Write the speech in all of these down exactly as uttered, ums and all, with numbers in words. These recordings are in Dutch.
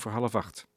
over half acht.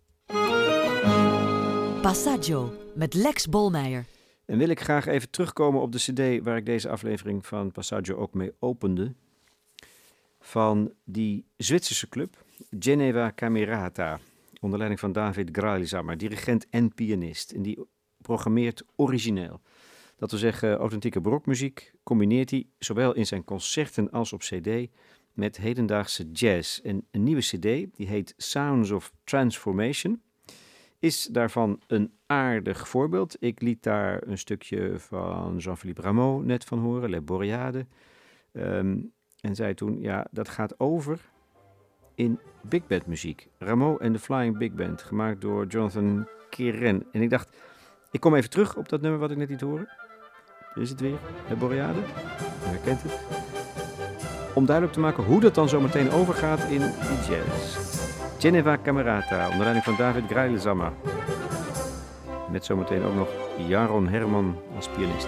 Passaggio met Lex Bolmeijer. En wil ik graag even terugkomen op de cd waar ik deze aflevering van Passaggio ook mee opende. Van die Zwitserse club, Geneva Camerata, onder leiding van David Gralizammer, dirigent en pianist. En die programmeert origineel. Dat wil zeggen, authentieke barokmuziek combineert hij zowel in zijn concerten als op cd met hedendaagse jazz. En een nieuwe cd, die heet Sounds of Transformation, is daarvan een aardig voorbeeld. Ik liet daar een stukje van Jean-Philippe Rameau net van horen, Les Boreades. Um, en zei toen, ja, dat gaat over in big band muziek. Rameau en de Flying Big Band, gemaakt door Jonathan Keren. En ik dacht, ik kom even terug op dat nummer wat ik net liet horen. Hier is het weer, Les Boreades. Je herkent het. Om duidelijk te maken hoe dat dan zo meteen overgaat in die jazz. Geneva Camerata, onder leiding van David Gralizammer. Met zometeen ook nog Jaron Herman als pianist.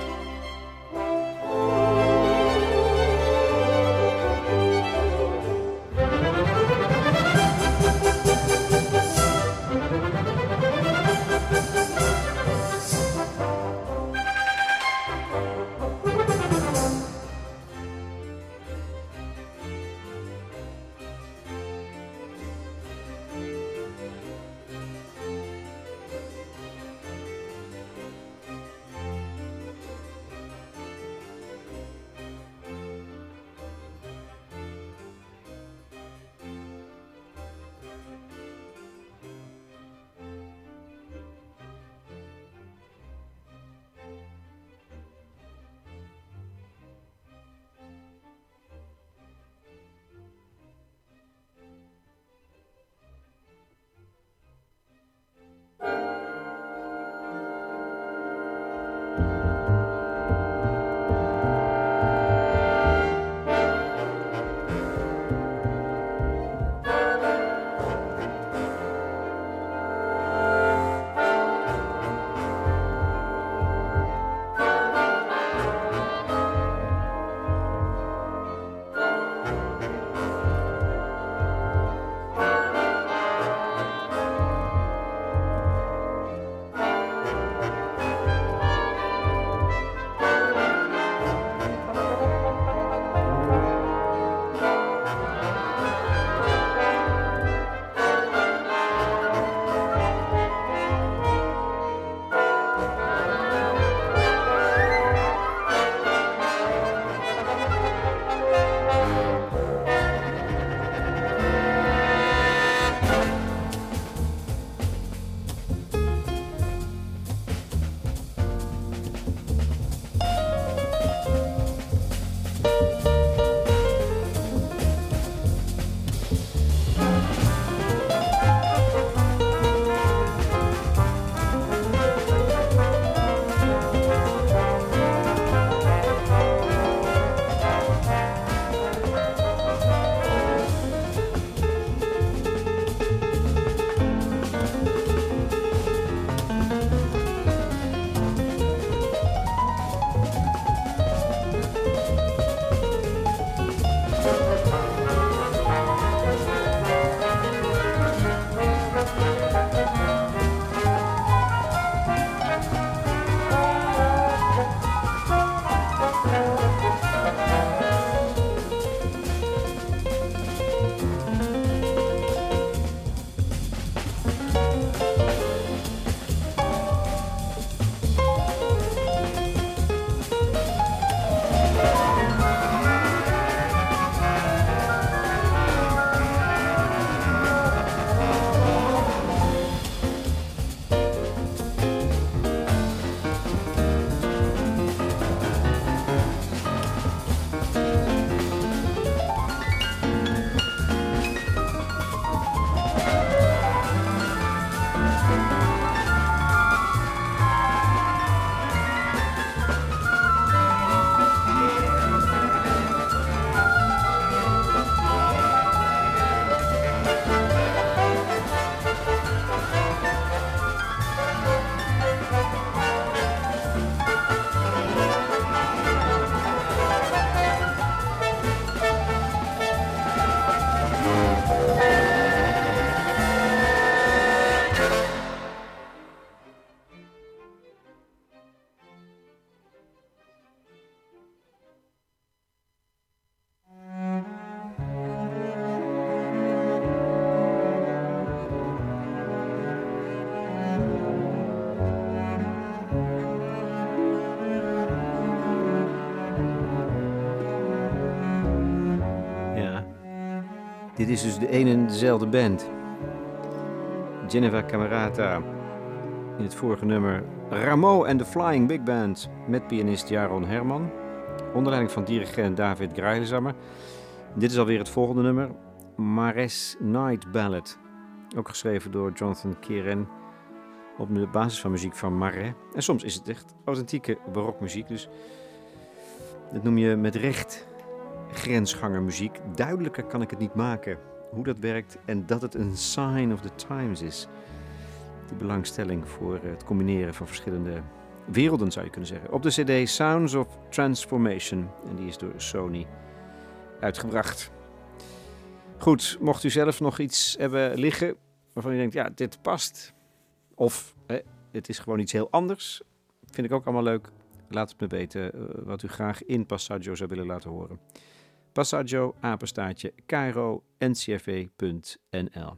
Dit is dus de ene en dezelfde band. Geneva Camerata. In het vorige nummer Rameau and the Flying Big Band met pianist Jaron Herman. Onder leiding van dirigent David Greilzamer. Dit is alweer het volgende nummer. Marais Night Ballad. Ook geschreven door Jonathan Keren op de basis van muziek van Marais. En soms is het echt authentieke barokmuziek. Dus dat noem je met recht grensgangermuziek. Duidelijker kan ik het niet maken hoe dat werkt en dat het een sign of the times is. Die belangstelling voor het combineren van verschillende werelden zou je kunnen zeggen. Op de cd Sounds of Transformation. En die is door Sony uitgebracht. Goed, mocht u zelf nog iets hebben liggen waarvan u denkt, ja, dit past. Of hè, het is gewoon iets heel anders. Vind ik ook allemaal leuk. Laat het me weten uh, wat u graag in Passaggio zou willen laten horen. Passaggio, apenstaartje, cairo, n c f w punt n l